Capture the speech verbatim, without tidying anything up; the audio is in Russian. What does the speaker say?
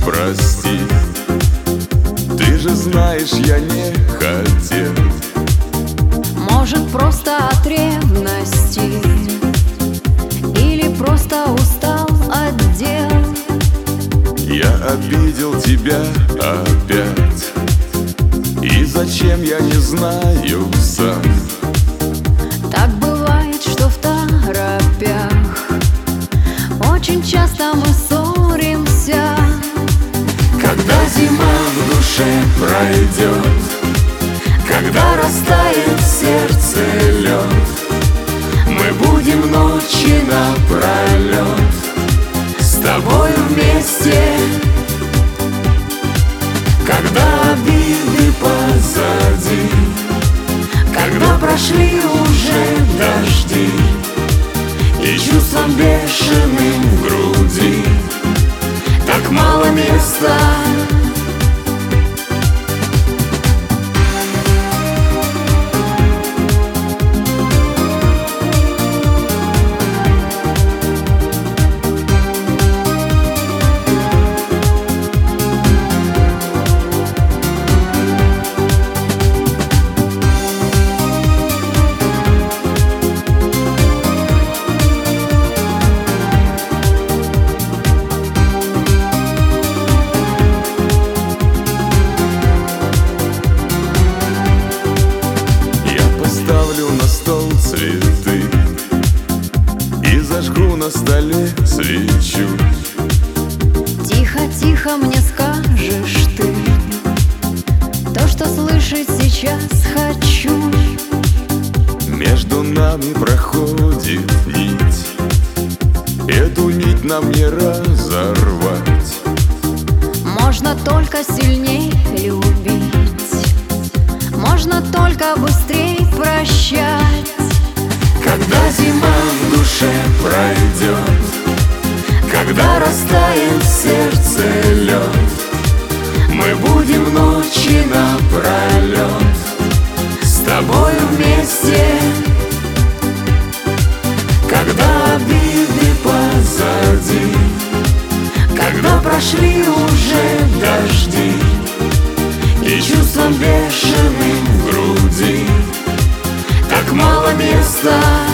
прости. Ты же знаешь, я не хотел. Может, просто от ревности, или просто устал от дел. Я обидел тебя опять, и зачем, я не знаю сам. Так бывает, что в торопях очень часто мы ссоримся. Когда зима в душе пройдет, когда растает в сердце лед, мы будем ночи напролет с тобою вместе. Когда обиды позади, когда прошли уже дожди, и чувством бешеным в груди так мало места. Цветы и зажгу на столе свечу. Тихо-тихо мне скажешь ты то, что слышать сейчас хочу. Между нами проходит нить, эту нить нам не разорвать. Можно только сильней любить, можно только быстрей прощать. Когда зима в душе пройдет, когда растает в сердце лед, мы будем ночи напролет с тобою вместе. Когда обиды позади, когда прошли уже дожди, и чувством бешеным в груди так мало места.